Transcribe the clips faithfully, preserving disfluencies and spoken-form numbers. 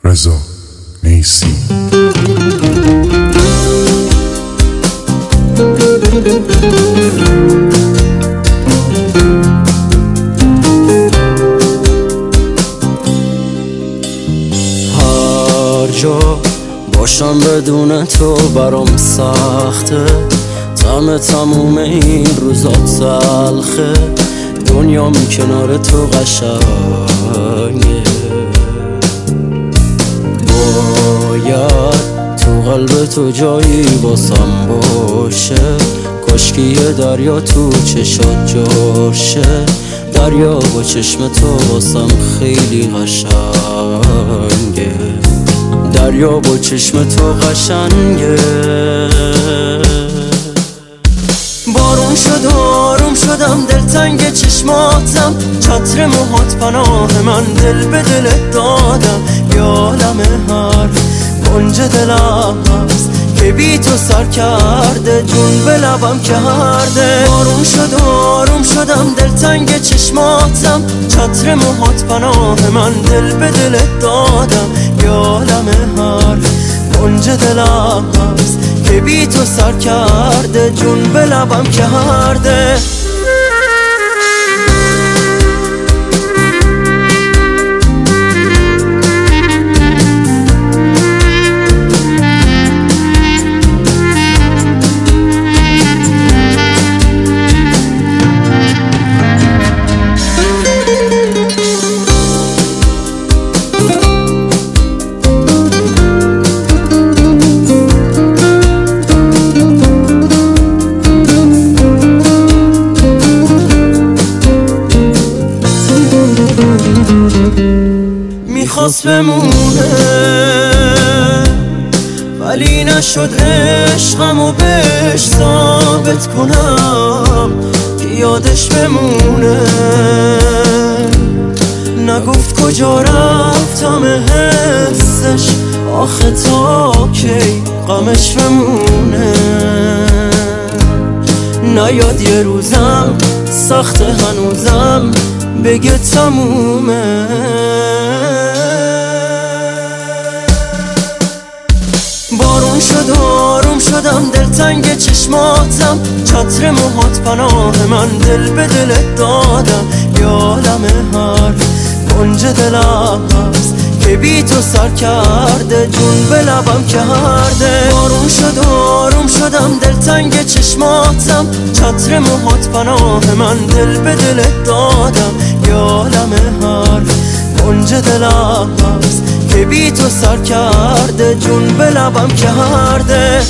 رضا نیسی. هر جا باشم بدون تو برام سخته، طعم تموم این روزا تلخه، دنیام کنار تو قشنگه. باید تو قلب تو جایی باسم باشه، کاشکی یه دریا تو چشات جاشه، دریا با چشم تو باسم خیلی قشنگه، دریا با چشم تو قشنگه. بارون شد آروم شدم، دلتنگ چشماتم، چتر موهات پناه من، دل به دلت دادم، یالم هر کنج دلم هست که بی تو سر کرده، جون به لبم کرده. بارون شد آروم شدم، دلتنگ چشماتم، چتر موهات پناه من، دل به دلت دادم، یالم هر کنج دلم هست که بی تو سر کرده، جون به لبم کرده. میخواست بمونه ولی نشد عشقمو بهش ثابت کنم که یادش بمونه. نگفت کجا رفتم حسش، آخه تا کی غمش بمونه. نیاد یه روزم سخت هنوزم بگه تمومه. بارون شد آروم شدم، دلتنگ چشماتم، چتر موهات پناه من، دل به دلت دادم، یالم هر کنج دلم هست که بی تو سر کرده، جون به لبم کرده. بارون شد آروم شدم، دلتنگ چشماتم، چتر موهات پناه من، دل به دلت دادم، یالم هر کنج دلم هست که بی تو سر کرده، جون به لبم کرده.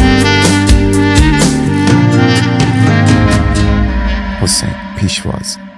حسین پیشواز.